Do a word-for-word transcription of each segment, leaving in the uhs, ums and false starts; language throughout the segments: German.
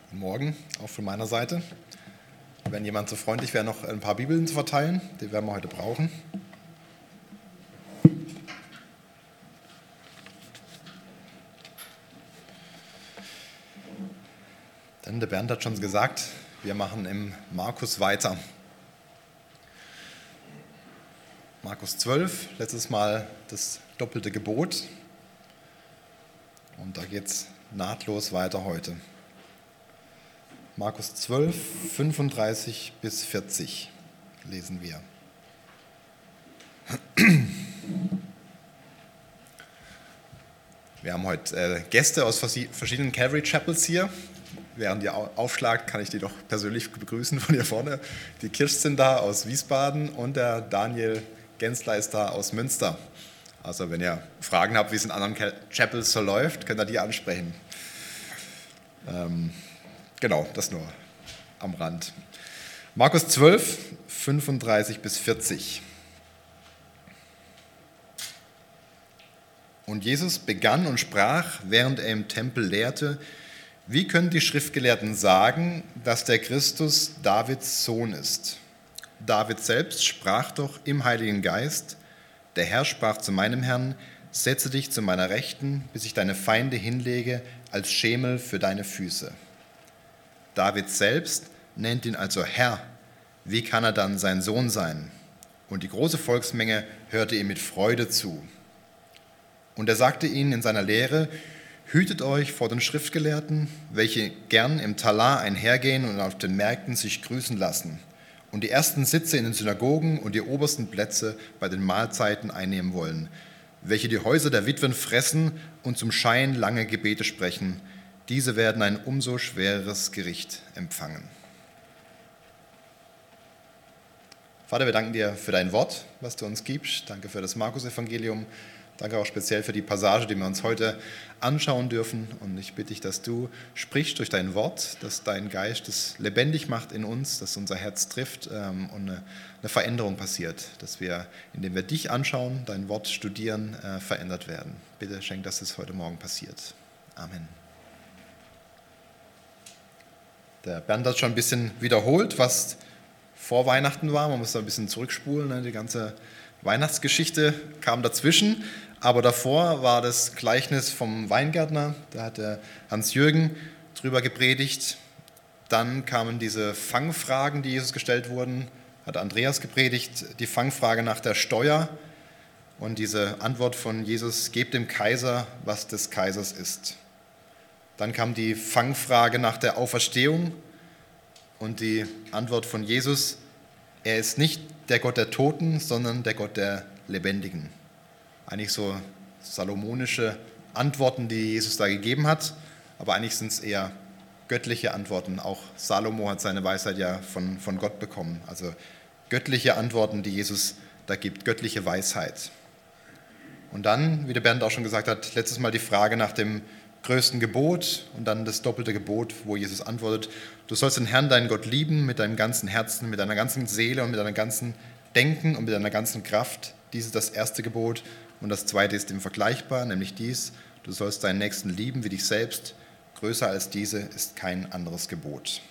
Guten Morgen, auch von meiner Seite. Wenn jemand so freundlich wäre, noch ein paar Bibeln zu verteilen, die werden wir heute brauchen. Denn der Bernd hat schon gesagt, wir machen im Markus weiter. Markus zwölf, letztes Mal das doppelte Gebot. Und da geht es nahtlos weiter heute. Markus zwölf, fünfunddreißig bis vierzig lesen wir. Wir haben heute äh, Gäste aus verschiedenen Calvary Chapels hier. Während ihr aufschlagt, kann ich die doch persönlich begrüßen von hier vorne. Die Kirsten da aus Wiesbaden und der Daniel Gensler ist da aus Münster. Also wenn ihr Fragen habt, wie es in anderen Chapels so läuft, könnt ihr die ansprechen. Ähm, Genau, das nur am Rand. Markus zwölf, fünfunddreißig bis vierzig. Und Jesus begann und sprach, während er im Tempel lehrte: Wie können die Schriftgelehrten sagen, dass der Christus Davids Sohn ist? David selbst sprach doch im Heiligen Geist: Der Herr sprach zu meinem Herrn: Setze dich zu meiner Rechten, bis ich deine Feinde hinlege als Schemel für deine Füße. David selbst nennt ihn also Herr. Wie kann er dann sein Sohn sein? Und die große Volksmenge hörte ihm mit Freude zu. Und er sagte ihnen in seiner Lehre: Hütet euch vor den Schriftgelehrten, welche gern im Talar einhergehen und auf den Märkten sich grüßen lassen und die ersten Sitze in den Synagogen und die obersten Plätze bei den Mahlzeiten einnehmen wollen, welche die Häuser der Witwen fressen und zum Schein lange Gebete sprechen. Diese werden ein umso schwereres Gericht empfangen. Vater, wir danken dir für dein Wort, was du uns gibst. Danke für das Markus-Evangelium. Danke auch speziell für die Passage, die wir uns heute anschauen dürfen. Und ich bitte dich, dass du sprichst durch dein Wort, dass dein Geist es lebendig macht in uns, dass unser Herz trifft und eine Veränderung passiert. Dass wir, indem wir dich anschauen, dein Wort studieren, verändert werden. Bitte schenk, dass es heute Morgen passiert. Amen. Der Bernd hat schon ein bisschen wiederholt, was vor Weihnachten war. Man muss da ein bisschen zurückspulen. Ne? Die ganze Weihnachtsgeschichte kam dazwischen. Aber davor war das Gleichnis vom Weingärtner. Da hat der Hans-Jürgen drüber gepredigt. Dann kamen diese Fangfragen, die Jesus gestellt wurden. Hat Andreas gepredigt. Die Fangfrage nach der Steuer. Und diese Antwort von Jesus: Gebt dem Kaiser, was des Kaisers ist. Dann kam die Fangfrage nach der Auferstehung und die Antwort von Jesus: Er ist nicht der Gott der Toten, sondern der Gott der Lebendigen. Eigentlich so salomonische Antworten, die Jesus da gegeben hat, aber eigentlich sind es eher göttliche Antworten. Auch Salomo hat seine Weisheit ja von, von Gott bekommen. Also göttliche Antworten, die Jesus da gibt, göttliche Weisheit. Und dann, wie der Bernd auch schon gesagt hat, letztes Mal die Frage nach dem größten Gebot und dann das doppelte Gebot, wo Jesus antwortet: Du sollst den Herrn, deinen Gott, lieben mit deinem ganzen Herzen, mit deiner ganzen Seele und mit deinem ganzen Denken und mit deiner ganzen Kraft. Dies ist das erste Gebot. Und das zweite ist ihm vergleichbar, nämlich dies: Du sollst deinen Nächsten lieben wie dich selbst. Größer als diese ist kein anderes Gebot.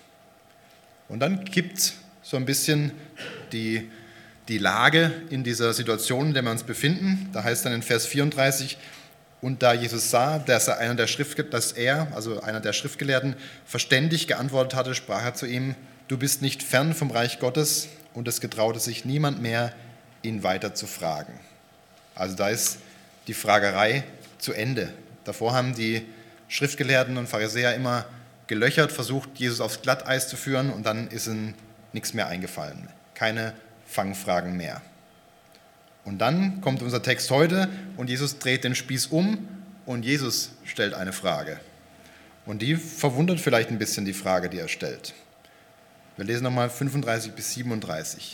Und dann kippt so ein bisschen die, die Lage in dieser Situation, in der wir uns befinden. Da heißt dann in Vers vierunddreißig: Und da Jesus sah, dass er, einer der Schrift, dass er, also einer der Schriftgelehrten, verständig geantwortet hatte, sprach er zu ihm: Du bist nicht fern vom Reich Gottes. Und es getraute sich niemand mehr, ihn weiter zu fragen. Also da ist die Fragerei zu Ende. Davor haben die Schriftgelehrten und Pharisäer immer gelöchert, versucht, Jesus aufs Glatteis zu führen, und dann ist ihnen nichts mehr eingefallen. Keine Fangfragen mehr. Und dann kommt unser Text heute und Jesus dreht den Spieß um und Jesus stellt eine Frage. Und die verwundert vielleicht ein bisschen, die Frage, die er stellt. Wir lesen nochmal fünfunddreißig bis siebenunddreißig.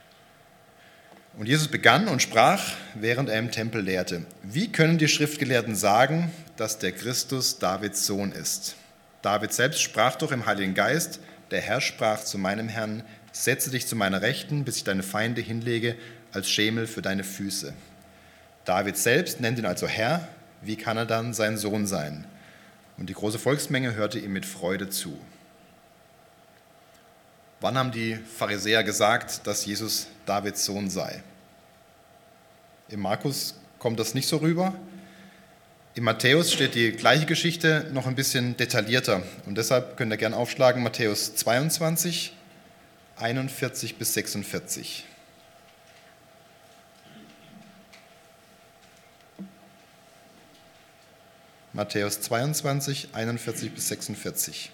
Und Jesus begann und sprach, während er im Tempel lehrte: Wie können die Schriftgelehrten sagen, dass der Christus Davids Sohn ist? David selbst sprach doch im Heiligen Geist: Der Herr sprach zu meinem Herrn: Setze dich zu meiner Rechten, bis ich deine Feinde hinlege als Schemel für deine Füße. David selbst nennt ihn also Herr. Wie kann er dann sein Sohn sein? Und die große Volksmenge hörte ihm mit Freude zu. Wann haben die Pharisäer gesagt, dass Jesus Davids Sohn sei? Im Markus kommt das nicht so rüber. In Matthäus steht die gleiche Geschichte noch ein bisschen detaillierter. Und deshalb könnt ihr gerne aufschlagen, Matthäus zweiundzwanzig, einundvierzig bis sechsundvierzig. Matthäus zweiundzwanzig, einundvierzig bis sechsundvierzig.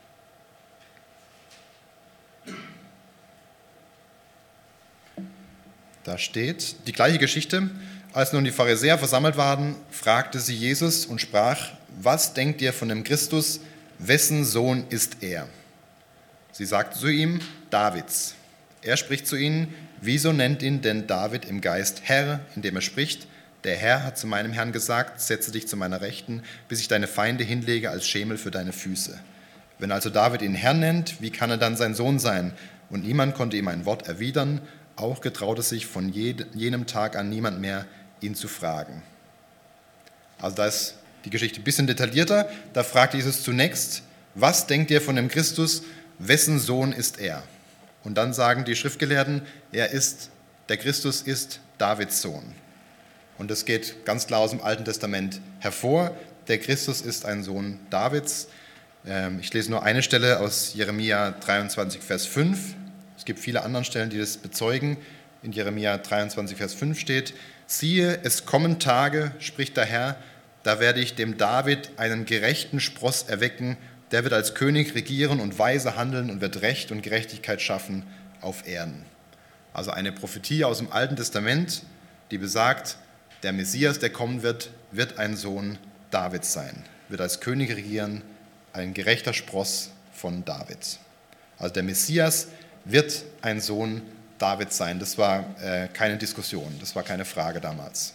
Da steht die gleiche Geschichte. Als nun die Pharisäer versammelt waren, fragte sie Jesus und sprach: Was denkt ihr von dem Christus? Wessen Sohn ist er? Sie sagte zu ihm: Davids. Er spricht zu ihnen: Wieso nennt ihn denn David im Geist Herr, indem er spricht: Der Herr hat zu meinem Herrn gesagt: Setze dich zu meiner Rechten, bis ich deine Feinde hinlege als Schemel für deine Füße. Wenn also David ihn Herr nennt, wie kann er dann sein Sohn sein? Und niemand konnte ihm ein Wort erwidern. Auch getraute sich von jenem Tag an niemand mehr, ihn zu fragen. Also da ist die Geschichte ein bisschen detaillierter. Da fragt Jesus zunächst: Was denkt ihr von dem Christus? Wessen Sohn ist er? Und dann sagen die Schriftgelehrten, er ist, der Christus ist Davids Sohn. Und das geht ganz klar aus dem Alten Testament hervor. Der Christus ist ein Sohn Davids. Ich lese nur eine Stelle aus Jeremia dreiundzwanzig, Vers fünf. Es gibt viele andere Stellen, die das bezeugen. In Jeremia dreiundzwanzig, Vers fünf steht: Siehe, es kommen Tage, spricht der Herr, da werde ich dem David einen gerechten Spross erwecken, der wird als König regieren und weise handeln und wird Recht und Gerechtigkeit schaffen auf Erden. Also eine Prophetie aus dem Alten Testament, die besagt, der Messias, der kommen wird, wird ein Sohn Davids sein, wird als König regieren, ein gerechter Spross von David. Also der Messias wird ein Sohn Davids sein. Das war äh, keine Diskussion, das war keine Frage damals.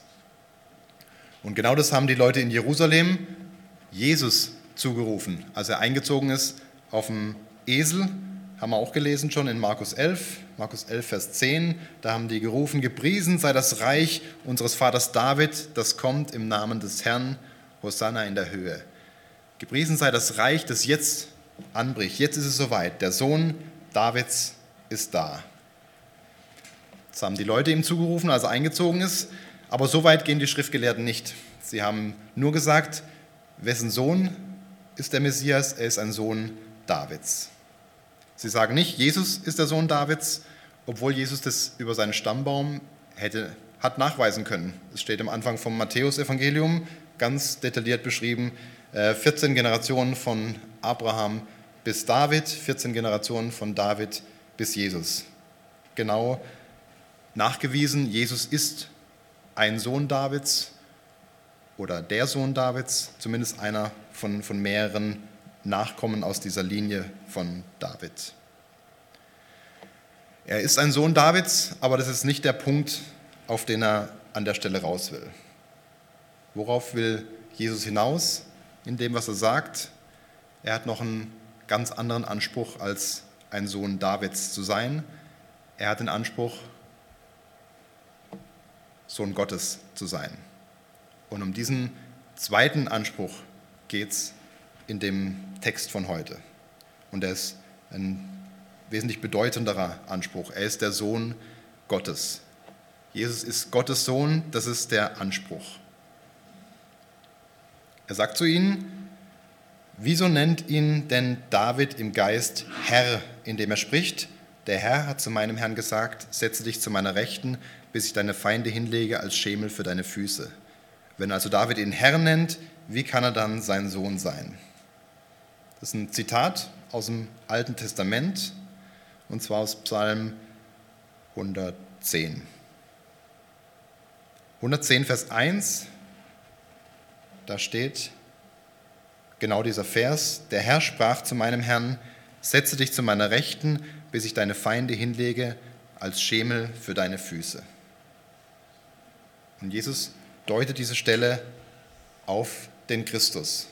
Und genau das haben die Leute in Jerusalem Jesus zugerufen, als er eingezogen ist auf dem Esel. Haben wir auch gelesen schon in Markus elf, Markus elf, Vers zehn. Da haben die gerufen: Gepriesen sei das Reich unseres Vaters David, das kommt im Namen des Herrn, Hosanna in der Höhe. Gepriesen sei das Reich, das jetzt anbricht. Jetzt ist es soweit. Der Sohn Davids ist da. Das haben die Leute ihm zugerufen, als er eingezogen ist. Aber so weit gehen die Schriftgelehrten nicht. Sie haben nur gesagt, wessen Sohn ist der Messias? Er ist ein Sohn Davids. Sie sagen nicht, Jesus ist der Sohn Davids, obwohl Jesus das über seinen Stammbaum hätte, hat nachweisen können. Es steht am Anfang vom Matthäus-Evangelium ganz detailliert beschrieben, vierzehn Generationen von Abraham bis David, vierzehn Generationen von David bis Jesus. Genau nachgewiesen, Jesus ist ein Sohn Davids oder der Sohn Davids, zumindest einer von, von mehreren Nachkommen aus dieser Linie von David. Er ist ein Sohn Davids, aber das ist nicht der Punkt, auf den er an der Stelle raus will. Worauf will Jesus hinaus in dem, was er sagt? Er hat noch einen ganz anderen Anspruch, als ein Sohn Davids zu sein. Er hat den Anspruch, Sohn Gottes zu sein. Und um diesen zweiten Anspruch geht es in dem Text von heute. Und er ist ein wesentlich bedeutenderer Anspruch. Er ist der Sohn Gottes. Jesus ist Gottes Sohn, das ist der Anspruch. Er sagt zu ihnen: Wieso nennt ihn denn David im Geist Herr, indem er spricht: Der Herr hat zu meinem Herrn gesagt, setze dich zu meiner Rechten, bis ich deine Feinde hinlege als Schemel für deine Füße. Wenn also David ihn Herr nennt, wie kann er dann sein Sohn sein? Das ist ein Zitat aus dem Alten Testament, und zwar aus Psalm hundertzehn. hundertzehn, Vers eins, da steht genau dieser Vers: Der Herr sprach zu meinem Herrn, setze dich zu meiner Rechten, bis ich deine Feinde hinlege als Schemel für deine Füße. Und Jesus deutet diese Stelle auf den Christus.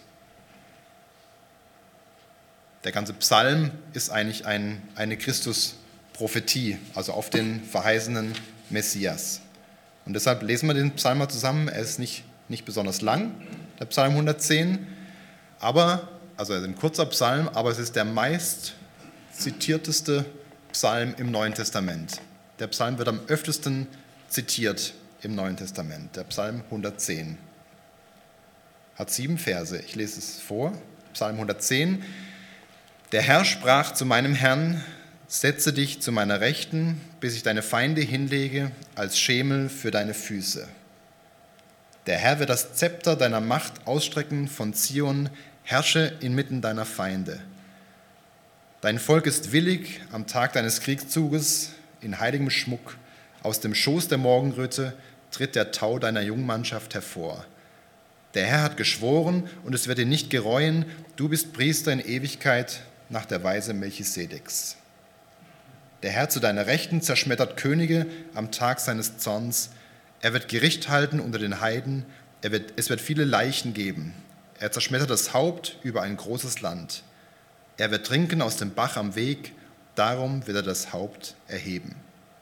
Der ganze Psalm ist eigentlich ein, eine Christus-Prophetie, also auf den verheißenen Messias. Und deshalb lesen wir den Psalm mal zusammen. Er ist nicht, nicht besonders lang, der Psalm hundertzehn, aber, also er ist ein kurzer Psalm, aber es ist der meist zitierteste Psalm im Neuen Testament. Der Psalm wird am öftesten zitiert im Neuen Testament, der Psalm hundertzehn. Hat sieben Verse, ich lese es vor. Psalm hundertzehn. Der Herr sprach zu meinem Herrn: Setze dich zu meiner Rechten, bis ich deine Feinde hinlege als Schemel für deine Füße. Der Herr wird das Zepter deiner Macht ausstrecken von Zion, herrsche inmitten deiner Feinde. Dein Volk ist willig am Tag deines Kriegszuges, in heiligem Schmuck. Aus dem Schoß der Morgenröte tritt der Tau deiner Jungmannschaft hervor. Der Herr hat geschworen, und es wird ihn nicht gereuen, du bist Priester in Ewigkeit nach der Weise Melchisedeks. Der Herr zu deiner Rechten zerschmettert Könige am Tag seines Zorns. Er wird Gericht halten unter den Heiden, er wird, es wird viele Leichen geben. Er zerschmettert das Haupt über ein großes Land. Er wird trinken aus dem Bach am Weg, darum wird er das Haupt erheben.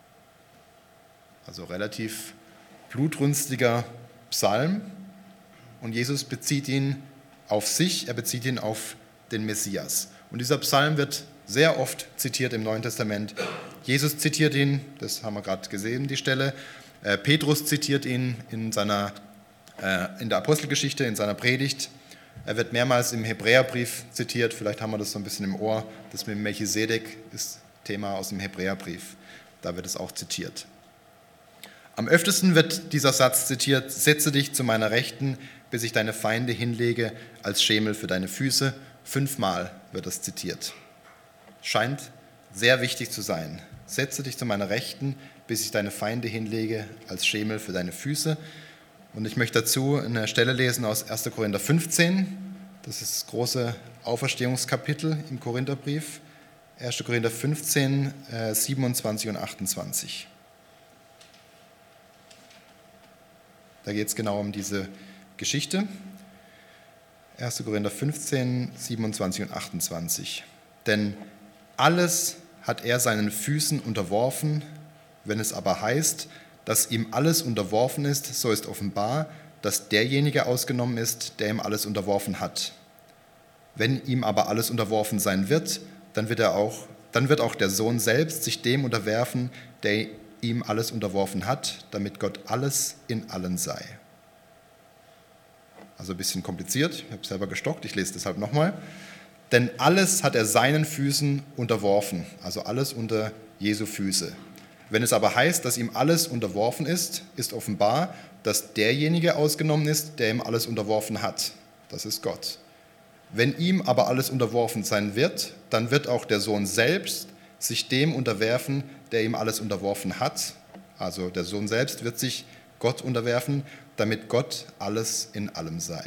Also relativ blutrünstiger Psalm, und Jesus bezieht ihn auf sich, er bezieht ihn auf den Messias. Und dieser Psalm wird sehr oft zitiert im Neuen Testament. Jesus zitiert ihn, das haben wir gerade gesehen, die Stelle. Äh, Petrus zitiert ihn in, seiner, äh, in der Apostelgeschichte, in seiner Predigt. Er wird mehrmals im Hebräerbrief zitiert, vielleicht haben wir das so ein bisschen im Ohr. Das mit Melchisedek ist Thema aus dem Hebräerbrief, da wird es auch zitiert. Am öftesten wird dieser Satz zitiert: Setze dich zu meiner Rechten, bis ich deine Feinde hinlege als Schemel für deine Füße. Fünfmal wird das zitiert. Scheint sehr wichtig zu sein. Setze dich zu meiner Rechten, bis ich deine Feinde hinlege als Schemel für deine Füße. Und ich möchte dazu eine Stelle lesen aus erster Korinther fünfzehn. Das ist das große Auferstehungskapitel im Korintherbrief. erster Korinther fünfzehn, siebenundzwanzig und achtundzwanzig. Da geht es genau um diese Geschichte. erster Korinther fünfzehn, siebenundzwanzig und achtundzwanzig. Denn alles hat er seinen Füßen unterworfen. Wenn es aber heißt, dass ihm alles unterworfen ist, so ist offenbar, dass derjenige ausgenommen ist, der ihm alles unterworfen hat. Wenn ihm aber alles unterworfen sein wird, dann wird, er auch, dann wird auch der Sohn selbst sich dem unterwerfen, der ihm alles unterworfen hat, damit Gott alles in allen sei. Also ein bisschen kompliziert, ich habe selber gestockt, ich lese deshalb nochmal. Denn alles hat er seinen Füßen unterworfen, also alles unter Jesu Füße. Wenn es aber heißt, dass ihm alles unterworfen ist, ist offenbar, dass derjenige ausgenommen ist, der ihm alles unterworfen hat. Das ist Gott. Wenn ihm aber alles unterworfen sein wird, dann wird auch der Sohn selbst sich dem unterwerfen, der ihm alles unterworfen hat. Also der Sohn selbst wird sich Gott unterwerfen, damit Gott alles in allem sei.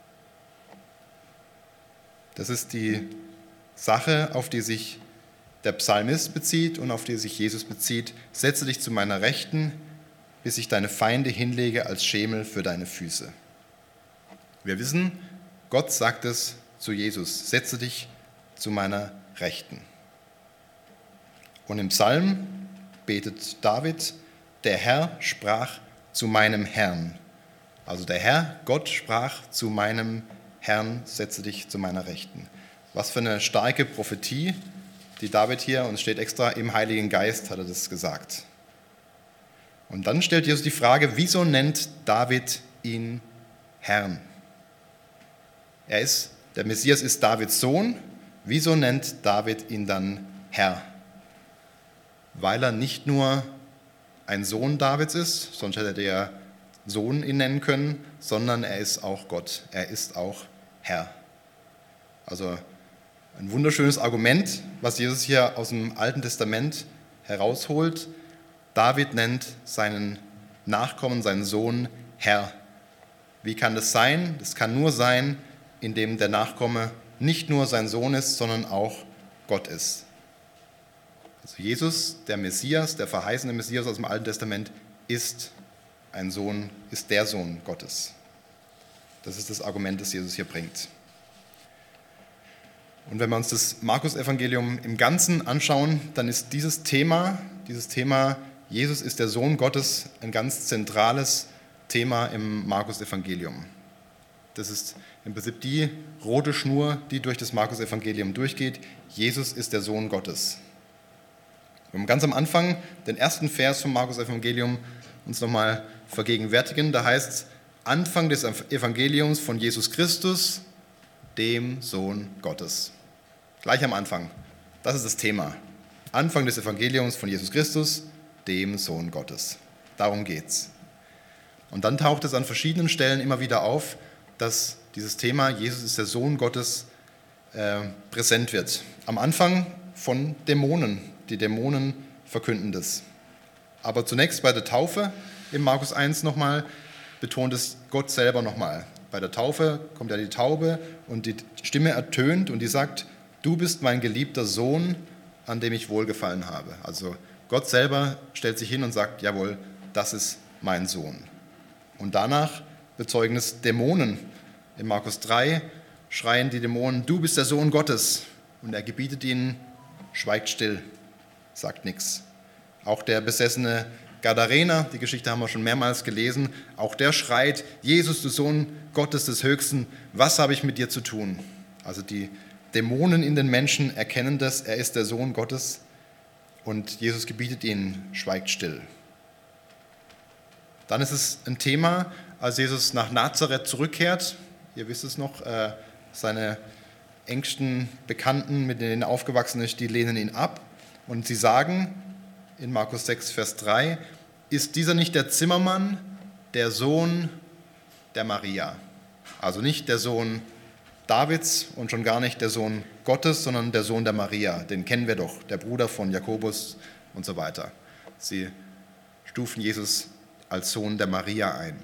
Das ist die Sache, auf die sich der Psalmist bezieht und auf die sich Jesus bezieht. Setze dich zu meiner Rechten, bis ich deine Feinde hinlege als Schemel für deine Füße. Wir wissen, Gott sagt es zu Jesus: Setze dich zu meiner Rechten. Und im Psalm betet David: Der Herr sprach zu meinem Herrn. Also der Herr, Gott, sprach zu meinem Herrn: Setze dich zu meiner Rechten. Was für eine starke Prophetie, die David hier, und es steht extra, im Heiligen Geist hat er das gesagt. Und dann stellt Jesus die Frage: Wieso nennt David ihn Herrn? Er ist, der Messias ist Davids Sohn. Wieso nennt David ihn dann Herr? Weil er nicht nur ein Sohn Davids ist, sonst hätte der Sohn ihn nennen können, sondern er ist auch Gott. Er ist auch Herr. Also ein wunderschönes Argument, was Jesus hier aus dem Alten Testament herausholt. David nennt seinen Nachkommen, seinen Sohn, Herr. Wie kann das sein? Das kann nur sein, indem der Nachkomme nicht nur sein Sohn ist, sondern auch Gott ist. Also Jesus, der Messias, der verheißene Messias aus dem Alten Testament, ist ein Sohn, ist der Sohn Gottes. Das ist das Argument, das Jesus hier bringt. Und wenn wir uns das Markus-Evangelium im Ganzen anschauen, dann ist dieses Thema, dieses Thema Jesus ist der Sohn Gottes, ein ganz zentrales Thema im Markus-Evangelium. Das ist im Prinzip die rote Schnur, die durch das Markus-Evangelium durchgeht. Jesus ist der Sohn Gottes. Wenn wir ganz am Anfang den ersten Vers vom Markus-Evangelium uns nochmal vergegenwärtigen, da heißt es, Anfang des Evangeliums von Jesus Christus, dem Sohn Gottes. Gleich am Anfang. Das ist das Thema. Anfang des Evangeliums von Jesus Christus, dem Sohn Gottes. Darum geht's. Und dann taucht es an verschiedenen Stellen immer wieder auf, dass dieses Thema, Jesus ist der Sohn Gottes, äh, präsent wird. Am Anfang von Dämonen. Die Dämonen verkünden das. Aber zunächst bei der Taufe, im Markus eins nochmal, betont es Gott selber nochmal. Bei der Taufe kommt ja die Taube und die Stimme ertönt und die sagt, du bist mein geliebter Sohn, an dem ich wohlgefallen habe. Also Gott selber stellt sich hin und sagt, jawohl, das ist mein Sohn. Und danach bezeugen es Dämonen. In Markus drei schreien die Dämonen, du bist der Sohn Gottes. Und er gebietet ihnen, schweigt still, sagt nichts. Auch der besessene Gadarener, die Geschichte haben wir schon mehrmals gelesen, auch der schreit, Jesus, du Sohn Gottes des Höchsten, was habe ich mit dir zu tun? Also die Dämonen in den Menschen erkennen das, er ist der Sohn Gottes und Jesus gebietet ihnen, schweigt still. Dann ist es ein Thema, als Jesus nach Nazareth zurückkehrt, ihr wisst es noch, seine engsten Bekannten, mit denen er aufgewachsen ist, die lehnen ihn ab und sie sagen in Markus sechs, Vers drei, ist dieser nicht der Zimmermann, der Sohn der Maria? Also nicht der Sohn Davids und schon gar nicht der Sohn Gottes, sondern der Sohn der Maria. Den kennen wir doch, der Bruder von Jakobus und so weiter. Sie stufen Jesus als Sohn der Maria ein.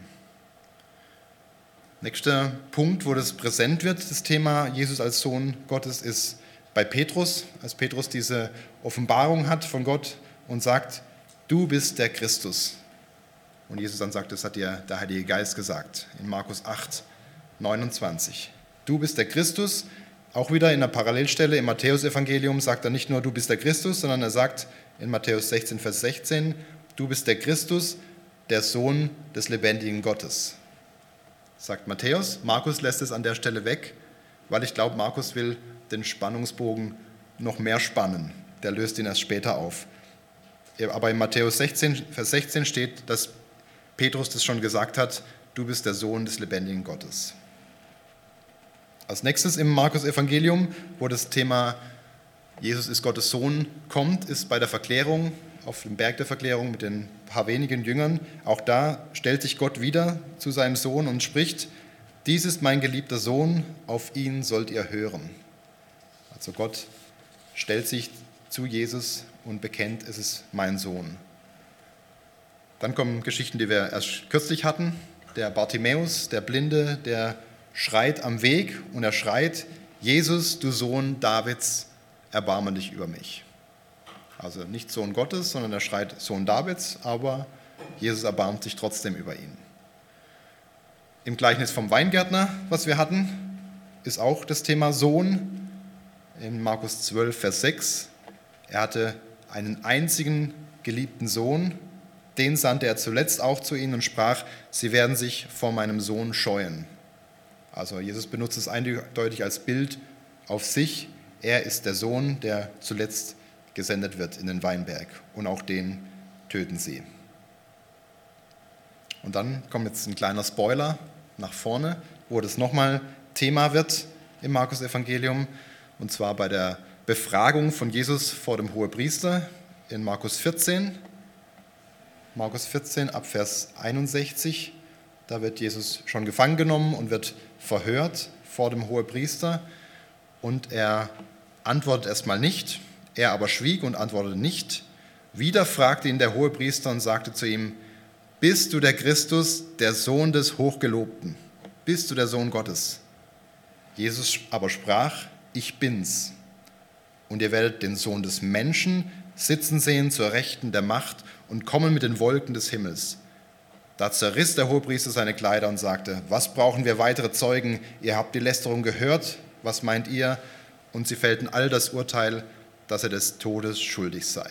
Nächster Punkt, wo das präsent wird, das Thema Jesus als Sohn Gottes, ist bei Petrus, als Petrus diese Offenbarung hat von Gott und sagt, du bist der Christus. Und Jesus dann sagt, das hat dir der Heilige Geist gesagt, in Markus acht, neunundzwanzig. Du bist der Christus, auch wieder in der Parallelstelle im Matthäus-Evangelium sagt er nicht nur, du bist der Christus, sondern er sagt in Matthäus sechzehn, Vers sechzehn, du bist der Christus, der Sohn des lebendigen Gottes. Sagt Matthäus. Markus lässt es an der Stelle weg, weil ich glaube, Markus will den Spannungsbogen noch mehr spannen. Der löst ihn erst später auf. Aber in Matthäus sechzehn, Vers sechzehn steht, dass Petrus das schon gesagt hat, du bist der Sohn des lebendigen Gottes. Als nächstes im Markus-Evangelium, wo das Thema Jesus ist Gottes Sohn kommt, ist bei der Verklärung, auf dem Berg der Verklärung mit den paar wenigen Jüngern. Auch da stellt sich Gott wieder zu seinem Sohn und spricht, dies ist mein geliebter Sohn, auf ihn sollt ihr hören. Also Gott stellt sich zu Jesus und bekennt, es ist mein Sohn. Dann kommen Geschichten, die wir erst kürzlich hatten. Der Bartimäus, der Blinde, der schreit am Weg und er schreit, Jesus, du Sohn Davids, erbarme dich über mich. Also nicht Sohn Gottes, sondern er schreit Sohn Davids, aber Jesus erbarmt sich trotzdem über ihn. Im Gleichnis vom Weingärtner, was wir hatten, ist auch das Thema Sohn. In Markus zwölf, Vers sechs. Er hatte einen einzigen geliebten Sohn, den sandte er zuletzt auch zu ihnen und sprach, sie werden sich vor meinem Sohn scheuen. Also Jesus benutzt es eindeutig als Bild auf sich. Er ist der Sohn, der zuletzt gesendet wird in den Weinberg und auch den töten sie. Und dann kommt jetzt ein kleiner Spoiler nach vorne, wo das nochmal Thema wird im Markus-Evangelium und zwar bei der Befragung von Jesus vor dem Hohepriester in Markus vierzehn. Markus vierzehn ab Vers einundsechzig, da wird Jesus schon gefangen genommen und wird verhört vor dem Hohepriester und er antwortet erstmal nicht. Er aber schwieg und antwortete nicht. Wieder fragte ihn der Hohepriester und sagte zu ihm, bist du der Christus, der Sohn des Hochgelobten? Bist du der Sohn Gottes? Jesus aber sprach, ich bin's. Und ihr werdet den Sohn des Menschen sitzen sehen zur Rechten der Macht und kommen mit den Wolken des Himmels. Da zerriss der Hohepriester seine Kleider und sagte, was brauchen wir weitere Zeugen? Ihr habt die Lästerung gehört, was meint ihr? Und sie fällten all das Urteil, dass er des Todes schuldig sei.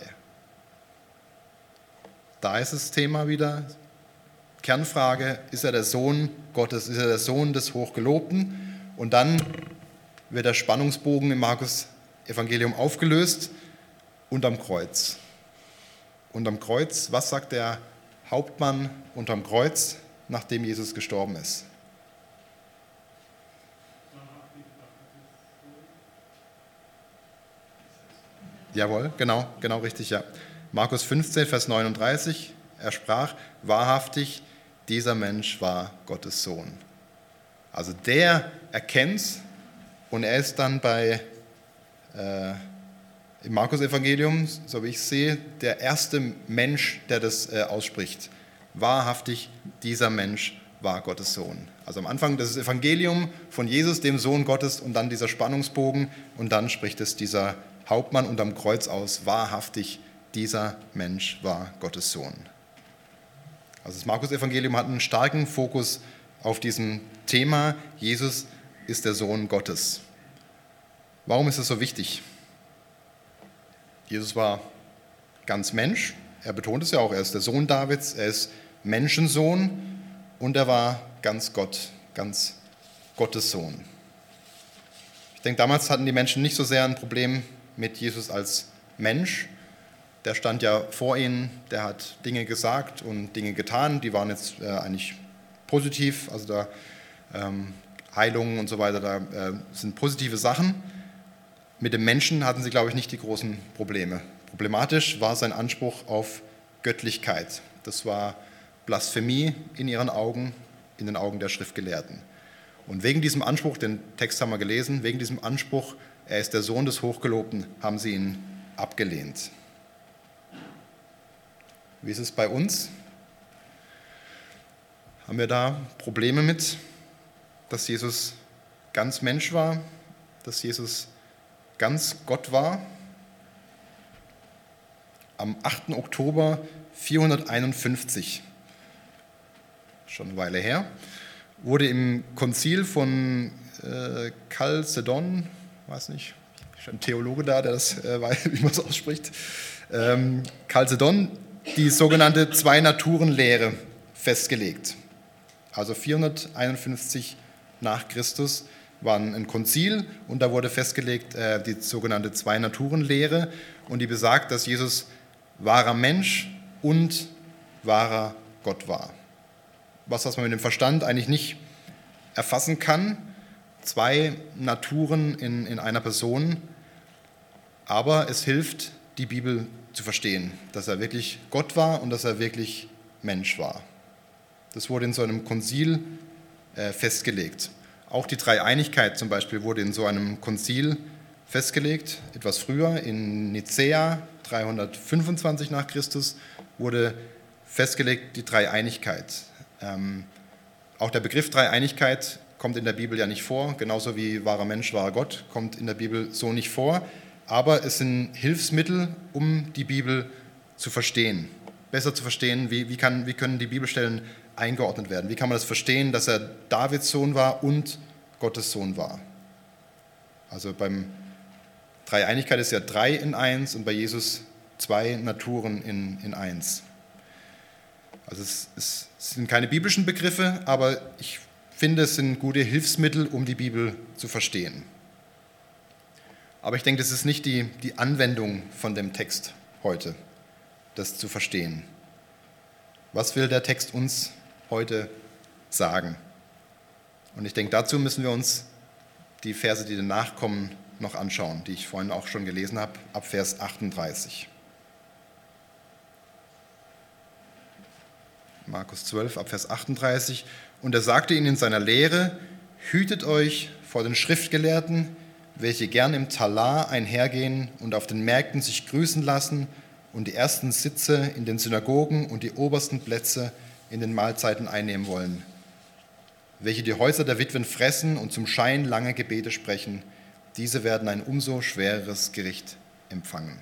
Da ist das Thema wieder, Kernfrage, ist er der Sohn Gottes, ist er der Sohn des Hochgelobten? Und dann wird der Spannungsbogen im Markus-Evangelium aufgelöst unterm Kreuz. unterm Kreuz. Was sagt der Hauptmann unterm Kreuz, nachdem Jesus gestorben ist? Jawohl, genau, genau richtig, ja. Markus fünfzehn, Vers neununddreißig, er sprach, wahrhaftig, dieser Mensch war Gottes Sohn. Also der erkennt's und er ist dann bei, äh, im Markus-Evangelium, so wie ich es sehe, der erste Mensch, der das äh, ausspricht. Wahrhaftig, dieser Mensch war Gottes Sohn. Also am Anfang das Evangelium von Jesus, dem Sohn Gottes, und dann dieser Spannungsbogen und dann spricht es dieser Hauptmann unterm Kreuz aus, wahrhaftig, dieser Mensch war Gottes Sohn. Also das Markus-Evangelium hat einen starken Fokus auf diesem Thema, Jesus ist der Sohn Gottes. Warum ist das so wichtig? Jesus war ganz Mensch, er betont es ja auch, er ist der Sohn Davids, er ist Menschensohn und er war ganz Gott, ganz Gottes Sohn. Ich denke, damals hatten die Menschen nicht so sehr ein Problem mit Jesus als Mensch. Der stand ja vor ihnen, der hat Dinge gesagt und Dinge getan, die waren jetzt äh, eigentlich positiv, also da ähm, Heilungen und so weiter, da äh, sind positive Sachen. Mit dem Menschen hatten sie, glaube ich, nicht die großen Probleme. Problematisch war sein Anspruch auf Göttlichkeit. Das war Blasphemie in ihren Augen, in den Augen der Schriftgelehrten. Und wegen diesem Anspruch, den Text haben wir gelesen, wegen diesem Anspruch, er ist der Sohn des Hochgelobten, haben sie ihn abgelehnt. Wie ist es bei uns? Haben wir da Probleme mit, dass Jesus ganz Mensch war, dass Jesus ganz Gott war? Am achten Oktober vierhunderteinundfünfzig, schon eine Weile her, wurde im Konzil von äh, Chalcedon, weiß nicht, ist ein Theologe da, der das äh, weiß, wie man es ausspricht, ähm, Chalcedon, die sogenannte Zwei-Naturen-Lehre festgelegt. Also vierhunderteinundfünfzig nach Christus war ein Konzil und da wurde festgelegt äh, die sogenannte Zwei-Naturen-Lehre und die besagt, dass Jesus wahrer Mensch und wahrer Gott war. Was, was man mit dem Verstand eigentlich nicht erfassen kann, zwei Naturen in, in einer Person, aber es hilft, die Bibel zu verstehen, dass er wirklich Gott war und dass er wirklich Mensch war. Das wurde in so einem Konzil äh, festgelegt. Auch die Dreieinigkeit zum Beispiel wurde in so einem Konzil festgelegt. Etwas früher, in Nicäa, dreihundertfünfundzwanzig nach Christus, wurde festgelegt die Dreieinigkeit. Ähm, auch der Begriff Dreieinigkeit kommt in der Bibel ja nicht vor, genauso wie wahrer Mensch, wahrer Gott kommt in der Bibel so nicht vor. Aber es sind Hilfsmittel, um die Bibel zu verstehen, besser zu verstehen, wie, wie, kann, wie können die Bibelstellen eingeordnet werden. Wie kann man das verstehen, dass er Davids Sohn war und Gottes Sohn war. Also beim Dreieinigkeit ist ja drei in eins und bei Jesus zwei Naturen in, in eins. Also es, es sind keine biblischen Begriffe, aber ich finde, es sind gute Hilfsmittel, um die Bibel zu verstehen. Aber ich denke, das ist nicht die, die Anwendung von dem Text heute, das zu verstehen. Was will der Text uns heute sagen? Und ich denke, dazu müssen wir uns die Verse, die danach kommen, noch anschauen, die ich vorhin auch schon gelesen habe, ab Vers achtunddreißig. Markus zwölf, ab Vers achtunddreißig. Und er sagte ihnen in seiner Lehre, hütet euch vor den Schriftgelehrten, welche gern im Talar einhergehen und auf den Märkten sich grüßen lassen und die ersten Sitze in den Synagogen und die obersten Plätze in den Mahlzeiten einnehmen wollen, welche die Häuser der Witwen fressen und zum Schein lange Gebete sprechen, diese werden ein umso schwereres Gericht empfangen.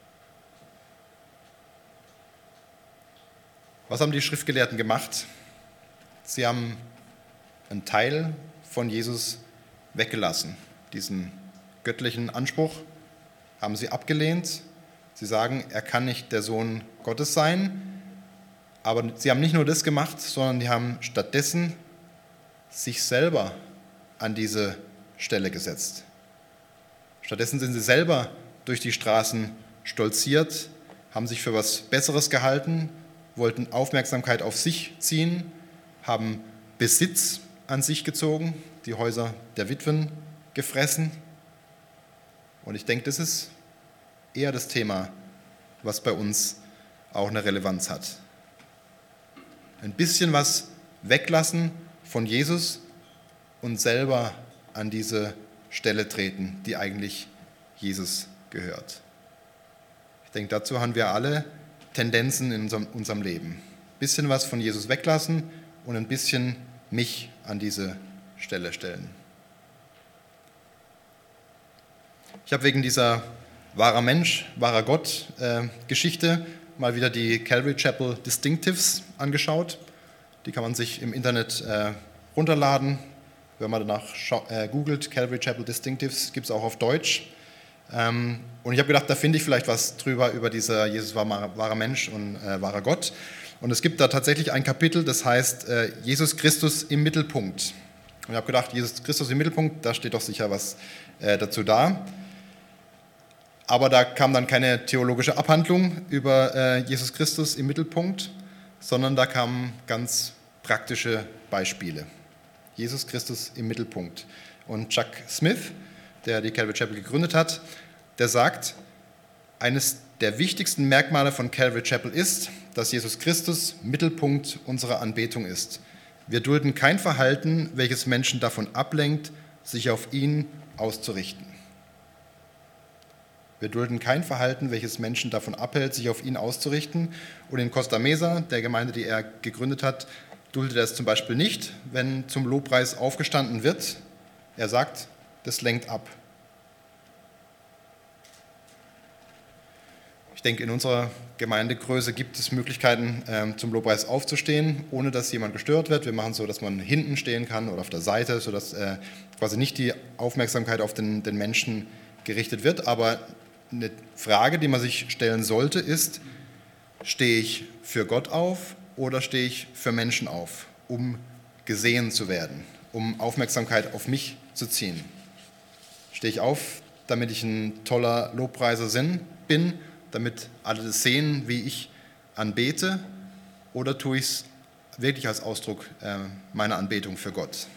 Was haben die Schriftgelehrten gemacht? Sie haben einen Teil von Jesus weggelassen. Diesen göttlichen Anspruch haben sie abgelehnt. Sie sagen, er kann nicht der Sohn Gottes sein. Aber sie haben nicht nur das gemacht, sondern die haben stattdessen sich selber an diese Stelle gesetzt. Stattdessen sind sie selber durch die Straßen stolziert, haben sich für was Besseres gehalten, wollten Aufmerksamkeit auf sich ziehen, haben Besitz an sich gezogen, die Häuser der Witwen gefressen. Und ich denke, das ist eher das Thema, was bei uns auch eine Relevanz hat. Ein bisschen was weglassen von Jesus und selber an diese Stelle treten, die eigentlich Jesus gehört. Ich denke, dazu haben wir alle Tendenzen in unserem, unserem Leben. Ein bisschen was von Jesus weglassen und ein bisschen mich an diese Stelle stellen. Ich habe wegen dieser wahrer Mensch, wahrer Gott äh, Geschichte mal wieder die Calvary Chapel Distinctives angeschaut. Die kann man sich im Internet äh, runterladen. Wenn man danach äh, googelt, Calvary Chapel Distinctives, gibt es auch auf Deutsch. Ähm, und ich habe gedacht, da finde ich vielleicht was drüber, über dieser Jesus war wahrer Mensch und äh, wahrer Gott. Und es gibt da tatsächlich ein Kapitel, das heißt äh, Jesus Christus im Mittelpunkt. Und ich habe gedacht, Jesus Christus im Mittelpunkt, da steht doch sicher was äh, dazu da. Aber da kam dann keine theologische Abhandlung über äh, Jesus Christus im Mittelpunkt, sondern da kamen ganz praktische Beispiele. Jesus Christus im Mittelpunkt. Und Chuck Smith, der die Calvary Chapel gegründet hat, der sagt, eines der wichtigsten Merkmale von Calvary Chapel ist, dass Jesus Christus Mittelpunkt unserer Anbetung ist. Wir dulden kein Verhalten, welches Menschen davon ablenkt, sich auf ihn auszurichten. Wir dulden kein Verhalten, welches Menschen davon abhält, sich auf ihn auszurichten. Und in Costa Mesa, der Gemeinde, die er gegründet hat, duldet er es zum Beispiel nicht, wenn zum Lobpreis aufgestanden wird. Er sagt, das lenkt ab. Ich denke, in unserer Gemeindegröße gibt es Möglichkeiten, zum Lobpreis aufzustehen, ohne dass jemand gestört wird. Wir machen es so, dass man hinten stehen kann oder auf der Seite, sodass quasi nicht die Aufmerksamkeit auf den, den Menschen gerichtet wird. Aber eine Frage, die man sich stellen sollte, ist, stehe ich für Gott auf oder stehe ich für Menschen auf, um gesehen zu werden, um Aufmerksamkeit auf mich zu ziehen? Stehe ich auf, damit ich ein toller Lobpreiser bin, damit alle das sehen, wie ich anbete, oder tue ich es wirklich als Ausdruck meiner Anbetung für Gott?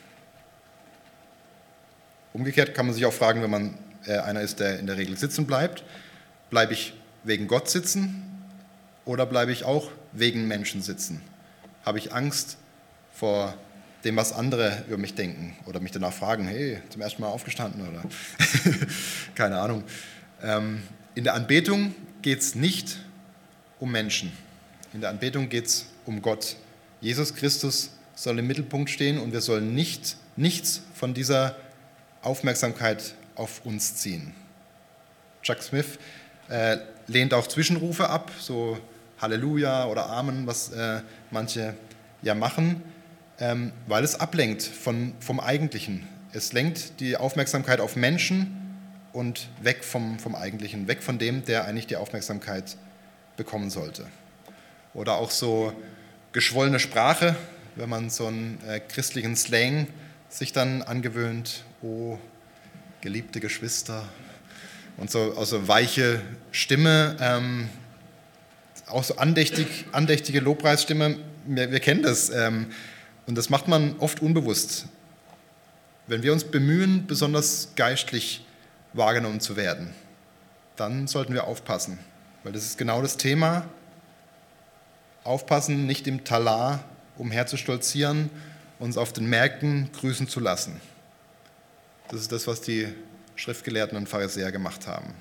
Umgekehrt kann man sich auch fragen, wenn man einer ist, der in der Regel sitzen bleibt, bleibe ich wegen Gott sitzen oder bleibe ich auch wegen Menschen sitzen? Habe ich Angst vor dem, was andere über mich denken oder mich danach fragen, hey, zum ersten Mal aufgestanden oder keine Ahnung. In der Anbetung geht es nicht um Menschen. In der Anbetung geht es um Gott. Jesus Christus soll im Mittelpunkt stehen und wir sollen nicht, nichts von dieser Aufmerksamkeit auf uns ziehen. Chuck Smith äh, lehnt auch Zwischenrufe ab, so Halleluja oder Amen, was äh, manche ja machen, ähm, weil es ablenkt von, vom Eigentlichen. Es lenkt die Aufmerksamkeit auf Menschen und weg vom, vom Eigentlichen, weg von dem, der eigentlich die Aufmerksamkeit bekommen sollte. Oder auch so geschwollene Sprache, wenn man so einen äh, christlichen Slang sich dann angewöhnt, oh, geliebte Geschwister, und so also weiche Stimme, ähm, auch so andächtig, andächtige Lobpreisstimme, wir, wir kennen das, ähm, und das macht man oft unbewusst. Wenn wir uns bemühen, besonders geistlich wahrgenommen zu werden, dann sollten wir aufpassen, weil das ist genau das Thema. Aufpassen, nicht im Talar umherzustolzieren, uns auf den Märkten grüßen zu lassen. Das ist das, was die Schriftgelehrten und Pharisäer gemacht haben.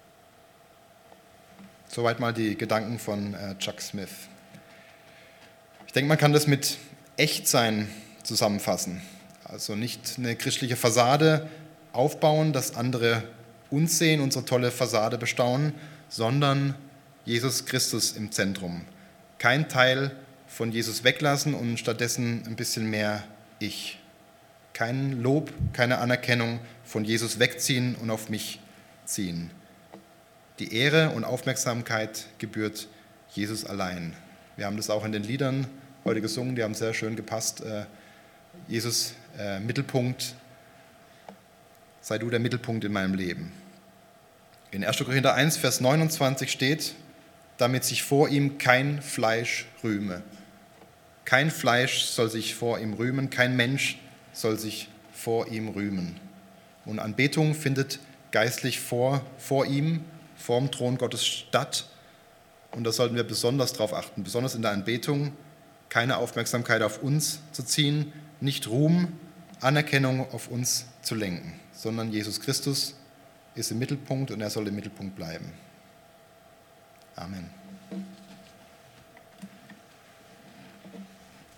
Soweit mal die Gedanken von Chuck Smith. Ich denke, man kann das mit Echtsein zusammenfassen. Also nicht eine christliche Fassade aufbauen, dass andere uns sehen, unsere tolle Fassade bestaunen, sondern Jesus Christus im Zentrum. Kein Teil von Jesus weglassen und stattdessen ein bisschen mehr ich. Kein Lob, keine Anerkennung von Jesus wegziehen und auf mich ziehen. Die Ehre und Aufmerksamkeit gebührt Jesus allein. Wir haben das auch in den Liedern heute gesungen, die haben sehr schön gepasst. Jesus, äh, Mittelpunkt, sei du der Mittelpunkt in meinem Leben. In erster Korinther eins, Vers neunundzwanzig steht, damit sich vor ihm kein Fleisch rühme. Kein Fleisch soll sich vor ihm rühmen, kein Mensch soll sich vor ihm rühmen. Und Anbetung findet geistlich vor, vor ihm, vor dem Thron Gottes statt. Und da sollten wir besonders darauf achten, besonders in der Anbetung, keine Aufmerksamkeit auf uns zu ziehen, nicht Ruhm, Anerkennung auf uns zu lenken, sondern Jesus Christus ist im Mittelpunkt und er soll im Mittelpunkt bleiben. Amen.